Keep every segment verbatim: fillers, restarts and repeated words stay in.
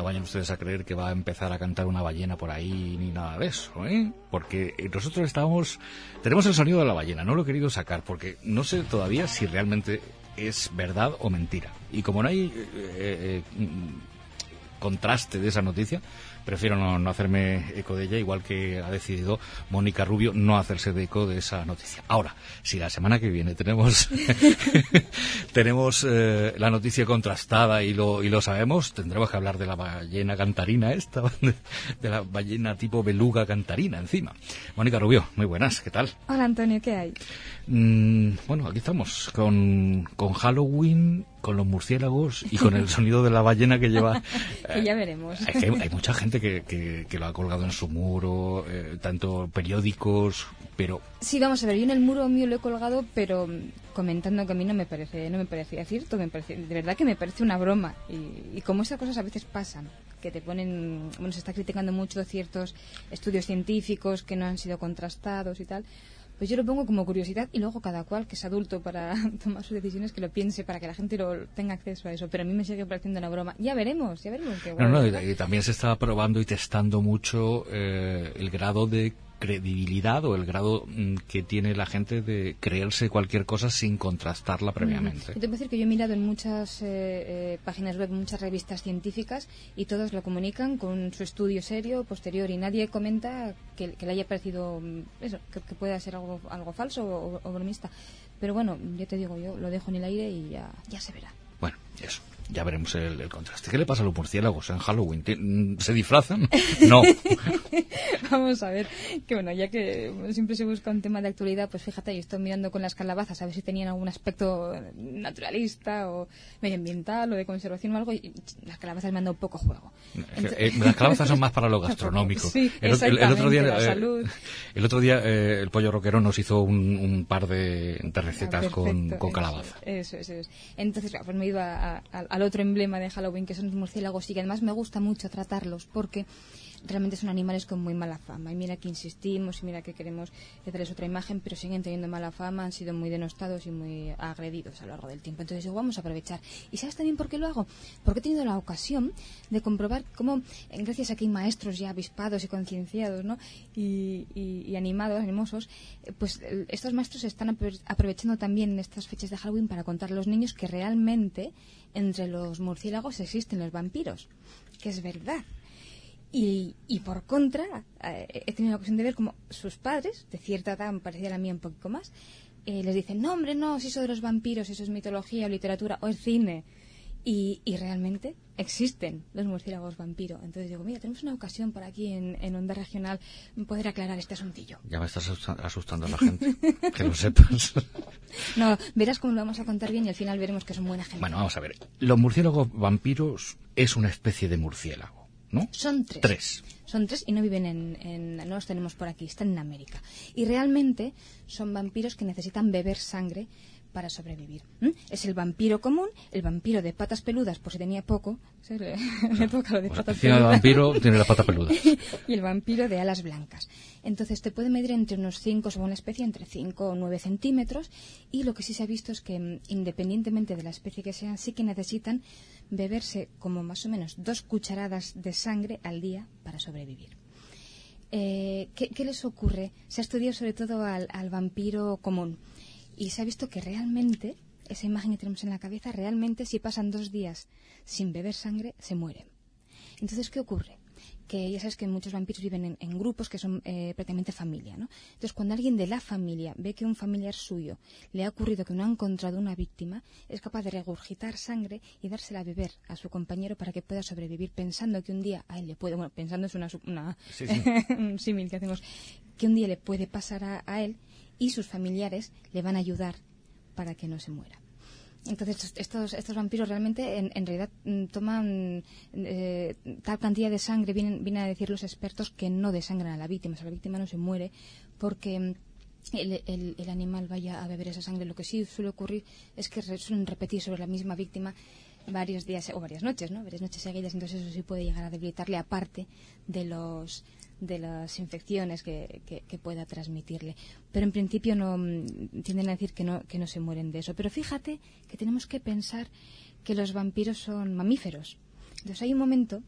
vayan ustedes a creer que va a empezar a cantar una ballena por ahí ni nada de eso, ¿eh? Porque nosotros estamos, tenemos el sonido de la ballena, no lo he querido sacar porque no sé todavía si realmente es verdad o mentira. Y como no hay eh, eh, contraste de esa noticia, prefiero no, no hacerme eco de ella, igual que ha decidido Mónica Rubio no hacerse de eco de esa noticia. Ahora, si la semana que viene tenemos tenemos eh, la noticia contrastada y lo y lo sabemos, tendremos que hablar de la ballena cantarina esta, de, de la ballena tipo beluga cantarina encima. Mónica Rubio, muy buenas, ¿qué tal? Hola Antonio, ¿qué hay? Mm, bueno, aquí estamos con, con Halloween, con los murciélagos y con el sonido de la ballena que lleva. Que ya veremos. Eh, hay, hay mucha gente que, que, que lo ha colgado en su muro, eh, tanto periódicos, pero... Sí, vamos a ver, yo en el muro mío lo he colgado, pero comentando que a mí no me parece, no me parecía cierto, me parece, de verdad que me parece una broma. Y, y como esas cosas a veces pasan, que te ponen, bueno, se está criticando mucho ciertos estudios científicos que no han sido contrastados y tal. Pues yo lo pongo como curiosidad y luego cada cual que es adulto para tomar sus decisiones que lo piense para que la gente lo tenga acceso a eso. Pero a mí me sigue pareciendo una broma. Ya veremos, ya veremos. Qué no, no, y, y también se está probando y testando mucho eh, el grado de credibilidad o el grado mm, que tiene la gente de creerse cualquier cosa sin contrastarla previamente. Uh-huh. Yo te puedo decir que yo he mirado en muchas eh, eh, páginas web, muchas revistas científicas y todos lo comunican con su estudio serio posterior y nadie comenta que, que le haya parecido eso, que, que pueda ser algo, algo falso o, o bromista. Pero bueno, yo te digo, yo lo dejo en el aire y ya, ya se verá. Bueno, eso. Ya veremos el, el contraste. ¿Qué le pasa a los murciélagos en Halloween? ¿Se disfrazan? No. Vamos a ver, que bueno, ya que siempre se busca un tema de actualidad, pues fíjate, yo estoy mirando con las calabazas a ver si tenían algún aspecto naturalista o medioambiental o de conservación o algo, y las calabazas me han dado un poco juego. Entonces, eh, las calabazas son más para lo gastronómico. Sí, el, el, el otro día, la eh, salud. El otro día eh, el Pollo Roquero nos hizo un, un par de, de recetas ah, con, con calabaza. Eso, eso, eso es. Entonces, pues me he ido a, a, al otro emblema de Halloween, que son los murciélagos, y que además me gusta mucho tratarlos porque realmente son animales con muy mala fama. Y mira que insistimos y mira que queremos darles otra imagen, pero siguen teniendo mala fama, han sido muy denostados y muy agredidos a lo largo del tiempo. Entonces digo, vamos a aprovechar. ¿Y sabes también por qué lo hago? Porque he tenido la ocasión de comprobar cómo, gracias a que hay maestros ya avispados y concienciados, ¿no? y, y, y animados, animosos, pues estos maestros están aprovechando también estas fechas de Halloween para contar a los niños que realmente entre los murciélagos existen los vampiros, que es verdad. Y, y por contra, eh, he tenido la ocasión de ver como sus padres, de cierta edad, me parecía la mía un poco más, eh, les dicen, no, hombre, no, si eso de los vampiros, eso es mitología, o literatura, o es cine. Y, y realmente existen los murciélagos vampiro. Entonces digo, mira, tenemos una ocasión por aquí en, en Onda Regional poder aclarar este asuntillo. Ya me estás asustando a la gente, que lo sepas. No, verás cómo lo vamos a contar bien y al final veremos que son buena gente. Bueno, vamos a ver. Los murciélagos vampiros es una especie de murciélago, ¿no? Son tres. Tres. Son tres y no viven en, en... no los tenemos por aquí, están en América. Y realmente son vampiros que necesitan beber sangre para sobrevivir. ¿Mm? Es el vampiro común, el vampiro de patas peludas, por si tenía poco, ¿sí? le, le toca lo de pues patas peludas. El vampiro tiene las patas peludas. Y el vampiro de alas blancas. Entonces te puede medir entre unos cinco, según la especie, entre cinco o nueve centímetros, y lo que sí se ha visto es que, independientemente de la especie que sean, sí que necesitan beberse como más o menos dos cucharadas de sangre al día para sobrevivir. Eh, ¿qué, ¿Qué les ocurre? Se ha estudiado sobre todo al, al vampiro común. Y se ha visto que realmente, esa imagen que tenemos en la cabeza, realmente si pasan dos días sin beber sangre, se mueren. Entonces, ¿qué ocurre? Que ya sabes que muchos vampiros viven en, en grupos que son eh, prácticamente familia, ¿no? Entonces, cuando alguien de la familia ve que un familiar suyo le ha ocurrido que no ha encontrado una víctima, es capaz de regurgitar sangre y dársela a beber a su compañero para que pueda sobrevivir, pensando que un día a él le puede, bueno, pensando es una, una sí, sí. un símil que hacemos, que un día le puede pasar a, a él y sus familiares le van a ayudar para que no se muera. Entonces estos estos vampiros realmente en, en realidad toman eh, tal cantidad de sangre, vienen, vienen a decir los expertos, que no desangran a la víctima, o sea, la víctima no se muere porque el, el, el animal vaya a beber esa sangre. Lo que sí suele ocurrir es que suelen repetir sobre la misma víctima varios días o varias noches, ¿no? Varias noches seguidas, entonces eso sí puede llegar a debilitarle, aparte de los de las infecciones que, que, que pueda transmitirle. Pero en principio no tienden a decir que no, que no se mueren de eso. Pero fíjate que tenemos que pensar que los vampiros son mamíferos. Entonces hay un momento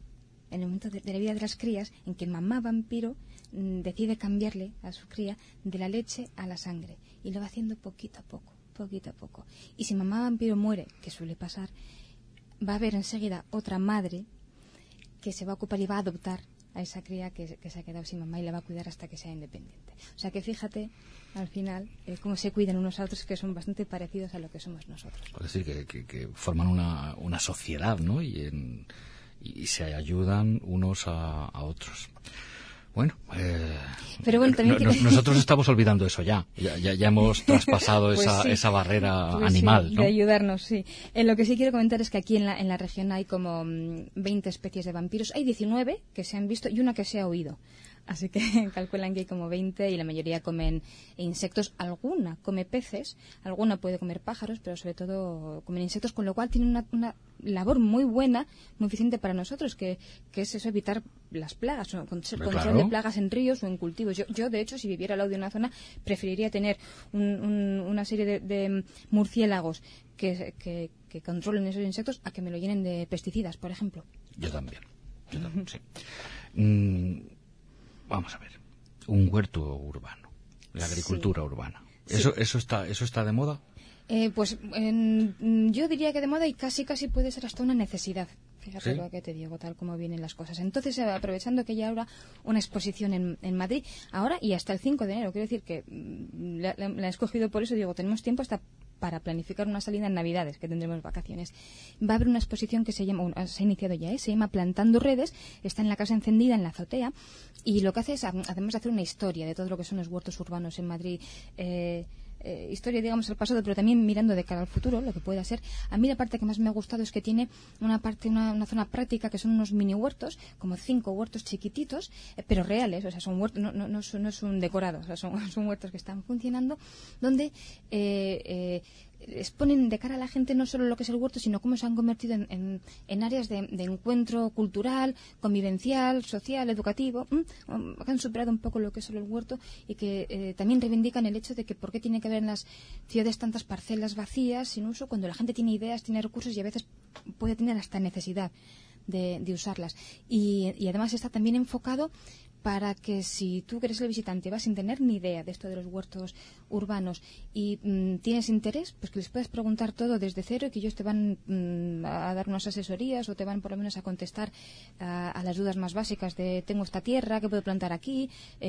en el momento de, de la vida de las crías, en que el mamá vampiro mm, decide cambiarle a su cría de la leche a la sangre. Y lo va haciendo poquito a poco, poquito a poco. Y si mamá vampiro muere, que suele pasar, va a haber enseguida otra madre que se va a ocupar y va a adoptar a esa cría que, que se ha quedado sin mamá y la va a cuidar hasta que sea independiente. O sea que fíjate, al final, eh, cómo se cuidan unos a otros, que son bastante parecidos a lo que somos nosotros. Es decir, que, que, que forman una, una sociedad, ¿no? Y, en, y se ayudan unos a, a otros. Bueno, eh, Pero bueno, también no, tiene... nosotros estamos olvidando eso ya. Ya, ya, ya hemos traspasado pues esa, sí. esa barrera pues animal, sí, ¿no? de ayudarnos, sí. Eh, lo que sí quiero comentar es que aquí en la, en la región hay como veinte especies de vampiros. Hay diecinueve que se han visto y una que se ha oído. Así que calculan que hay como veinte y la mayoría comen insectos. Alguna come peces, alguna puede comer pájaros, pero sobre todo comen insectos, con lo cual tienen una, una labor muy buena, muy eficiente para nosotros, que, que es eso, evitar las plagas, o control claro. de plagas en ríos o en cultivos. Yo, yo, de hecho, si viviera al lado de una zona, preferiría tener un, un, una serie de, de murciélagos que, que, que controlen esos insectos a que me lo llenen de pesticidas, por ejemplo. Yo también. Yo también, sí. Mm, Vamos a ver, un huerto urbano, la agricultura sí. urbana. ¿Eso, sí. eso, está, ¿Eso está de moda? Eh, pues en, yo diría que de moda y casi casi puede ser hasta una necesidad. Fíjate ¿Sí? lo que te digo, tal como vienen las cosas. Entonces, aprovechando que ya habrá una exposición en, en Madrid, ahora y hasta el cinco de enero, quiero decir que la, la, la he escogido por eso, digo, tenemos tiempo hasta para planificar una salida en Navidades, que tendremos vacaciones. Va a haber una exposición que se llama, bueno, se ha iniciado ya, ¿eh? Se llama Plantando Redes, está en la Casa Encendida, en la azotea, y lo que hace es, además de hacer una historia de todo lo que son los huertos urbanos en Madrid, eh, Eh, historia, digamos, al pasado, pero también mirando de cara al futuro, lo que pueda ser. A mí la parte que más me ha gustado es que tiene una parte, una, una zona práctica, que son unos mini huertos, como cinco huertos chiquititos, eh, pero reales, o sea, son huertos, no, no, no, no es un decorado, o sea, son, son huertos que están funcionando, donde eh, eh, exponen de cara a la gente no solo lo que es el huerto, sino cómo se han convertido en, en, en áreas de, de encuentro cultural, convivencial, social, educativo, ¿m? que han superado un poco lo que es solo el huerto y que eh, también reivindican el hecho de que por qué tiene que haber en las ciudades tantas parcelas vacías sin uso cuando la gente tiene ideas, tiene recursos y a veces puede tener hasta necesidad de, de usarlas. Y, y además está también enfocado para que si tú que eres el visitante vas sin tener ni idea de esto de los huertos urbanos y mmm, tienes interés, pues que les puedas preguntar todo desde cero y que ellos te van mmm, a dar unas asesorías o te van por lo menos a contestar a, a las dudas más básicas de tengo esta tierra, ¿qué puedo plantar aquí?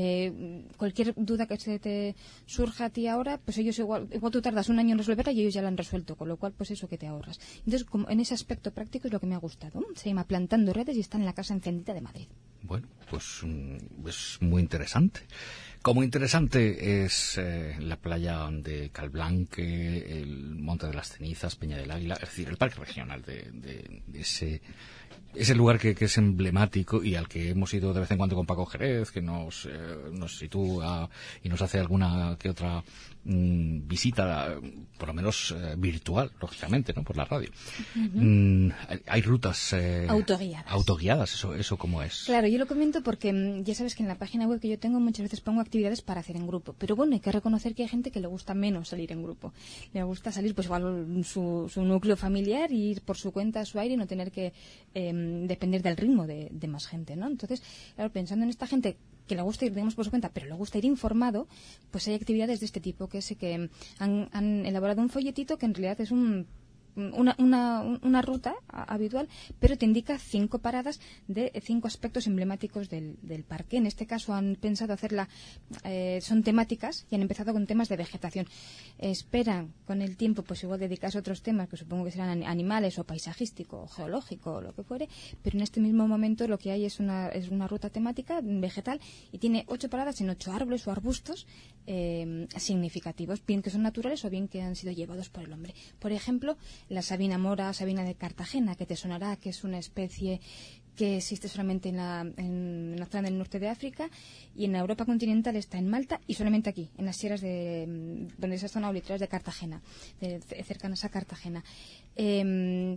Eh, cualquier duda que se te surja a ti ahora, pues ellos igual, igual tú tardas un año en resolverla y ellos ya la han resuelto, con lo cual pues eso que te ahorras. Entonces, como en ese aspecto práctico es lo que me ha gustado. Se llama Plantando Redes y está en la Casa Encendida de Madrid. Bueno, pues um, es muy interesante. Como interesante es eh, la playa de Calblanque, el Monte de las Cenizas, Peña del Águila, es decir, el parque regional de, de, de ese ese lugar que, que es emblemático y al que hemos ido de vez en cuando con Paco Jerez, que nos, eh, nos sitúa y nos hace alguna que otra mm, visita, por lo menos eh, virtual, lógicamente, ¿no? Por la radio. Uh-huh. Mm, hay rutas eh, autoguiadas. Autoguiadas, eso, eso cómo es. Claro, yo lo comento porque ya sabes que en la página web que yo tengo muchas veces pongo actividades para hacer en grupo, pero bueno, hay que reconocer que hay gente que le gusta menos salir en grupo. Le gusta salir, pues igual su, su núcleo familiar y ir por su cuenta a su aire y no tener que eh, depender del ritmo de, de más gente, ¿no? Entonces, claro, pensando en esta gente que le gusta ir, digamos, por su cuenta, pero le gusta ir informado, pues hay actividades de este tipo, que es que han, han elaborado un folletito que en realidad es un Una, una, una ruta habitual, pero te indica cinco paradas de cinco aspectos emblemáticos del, del parque. En este caso han pensado hacerla, eh, son temáticas y han empezado con temas de vegetación. Eh, esperan con el tiempo, pues igual dedicarse a otros temas, que supongo que serán animales o paisajístico o geológico o lo que fuere, pero en este mismo momento lo que hay es una, es una ruta temática vegetal y tiene ocho paradas en ocho árboles o arbustos eh, significativos, bien que son naturales o bien que han sido llevados por el hombre. Por ejemplo, la sabina mora, sabina de Cartagena, que te sonará, que es una especie que existe solamente en la, en la zona del norte de África y en la Europa continental está en Malta y solamente aquí, en las sierras de donde esas zonas literales de Cartagena, de, cercanas a Cartagena. Eh,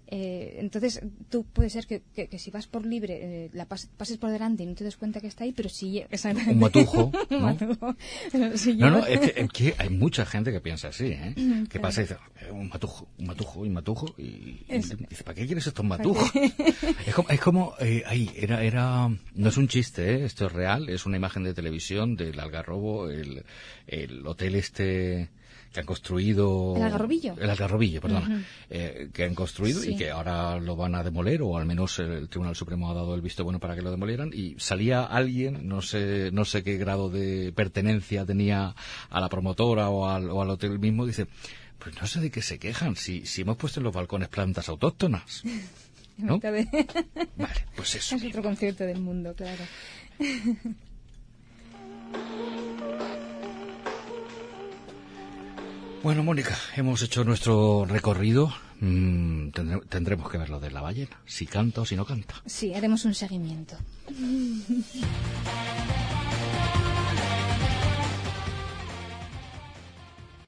Eh, entonces, tú puede ser que, que, que si vas por libre, eh, la pas, pases por delante y no te des cuenta que está ahí, pero sí... Un matujo, ¿no? Un matujo. Si No, yo... no, es que, es que hay mucha gente que piensa así, ¿eh? Que Claro. pasa y dice, "Eh, un matujo, un matujo, un matujo", y, y Es- dice, ¿para qué quieres estos matujos? Es como, es como eh, ay, era, era, no es un chiste, ¿eh? Esto es real, es una imagen de televisión del Algarrobo, el, el hotel este... que han construido... ¿El Algarrobillo? El Algarrobillo, perdona. Ujú. eh, que han construido Sí. y que ahora lo van a demoler, o al menos el Tribunal Supremo ha dado el visto bueno para que lo demolieran, y salía alguien, no sé no sé qué grado de pertenencia tenía a la promotora o al, o al hotel mismo, dice, pues no sé de qué se quejan, si, si hemos puesto en los balcones plantas autóctonas. ¿No? de- Vale, pues eso. Es otro concierto del mundo, claro. Bueno, Mónica, hemos hecho nuestro recorrido. Mm, tendré- tendremos que ver lo de la ballena, si canta o si no canta. Sí, haremos un seguimiento.